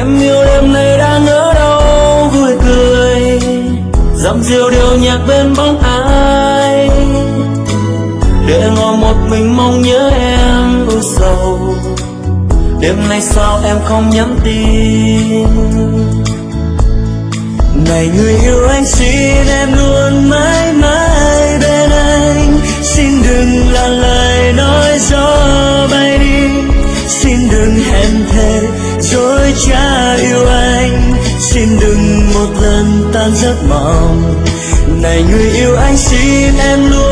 Em yêu đêm nay đang ở đâu vui cười, dặm diều điệu nhạc bên bóng ai, để ngồi một mình mong nhớ em ưu sầu. Đêm nay sao em không nhắn tin? Này người yêu anh xin em luôn mãi mãi bên anh, xin đừng là lời nói gió bay đi, xin đừng hẹn thề dối trá yêu anh, xin đừng một lần tan giấc mộng. Này người yêu anh xin em luôn